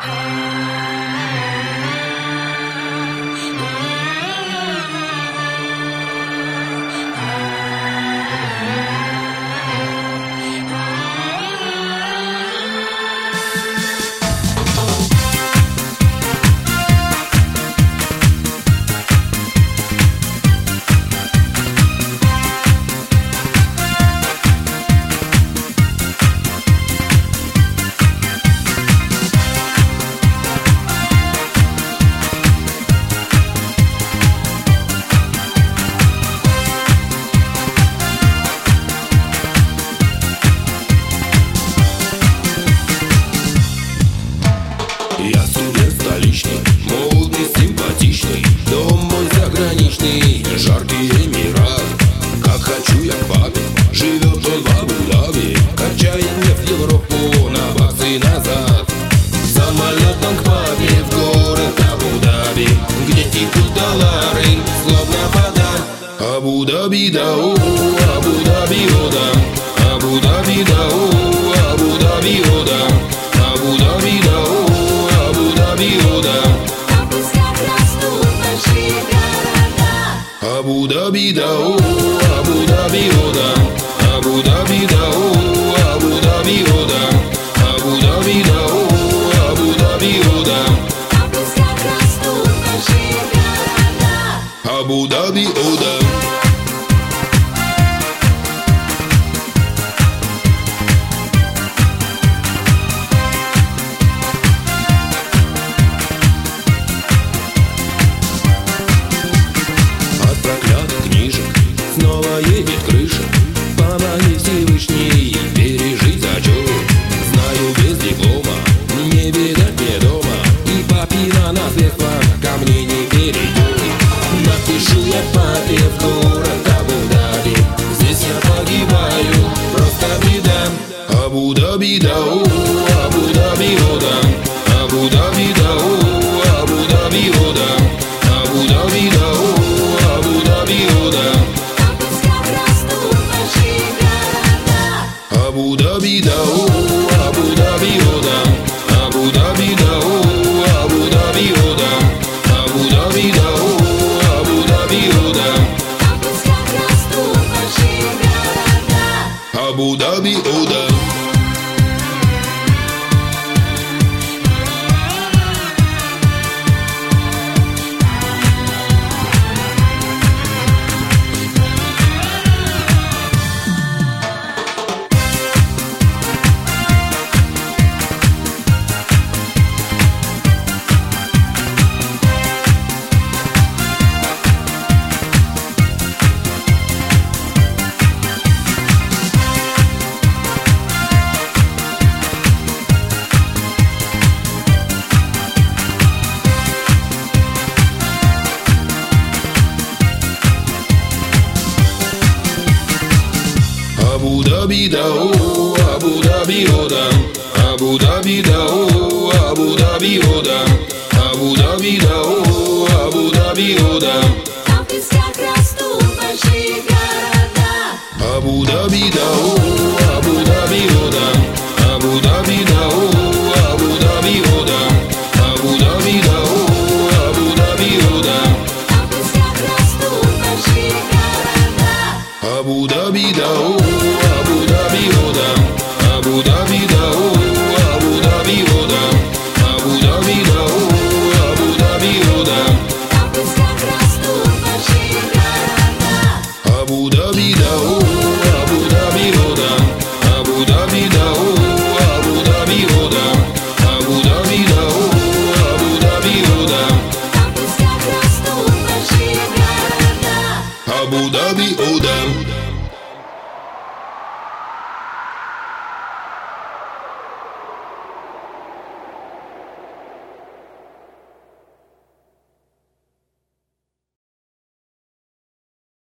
Я студент столичный, модный, симпатичный, дом мой заграничный, жаркий Эмират. Как хочу я к папе, живет он в Абу-Даби, качает мне в Европу на баксы назад. Самолетом к папе в город Абу-Даби, где текут доллары, словно вода. Абу-Даби, да, о, Абу-Даби, о, да, Абу-Даби, да, о, Абу-Даби, о, да, Абу-Даби, да, о. Там пусть как растут большие города. Абу-Даби, да, о, Абу-Даби, о, да, Абу-Даби, да, о, Абу-Даби, о, да, Абу-Даби, да, о, Абу-Даби, о, да. Там пусть как растут большие города. Абу-Даби, о, да. Снова едет крыша, помоги Всевышний пережить зачет. Знаю, без диплома не видать мне дома, и папина наследство ко мне не перейдет. Напишу я папе в город Абу-Даби, здесь я погибаю, просто беда. Абу-Даби, да, о, Абу-Даби, о, да, Абу-Даби, да, о, Абу-Даби, о, да, Абу-Даби, да, о, Абу-Даби, о, да. Абу-Даби, да, о, Абу-Даби, о, да, Абу-Даби, да, о, Абу-Даби, о, да, Абу-Даби, да, о, Абу-Даби, о, да. Там пусть как растут большие города. Абу-Даби, о, да. Абу-Даби, да, о, Абу-Даби, о, да, Абу-Даби, да, о, Абу-Даби, о, да, Абу-Даби, да, о, Абу-Даби, о, да. Там пусть как растут большие города. Абу-Даби, да, о, Абу-Даби, о, да, Абу-Даби, да, о.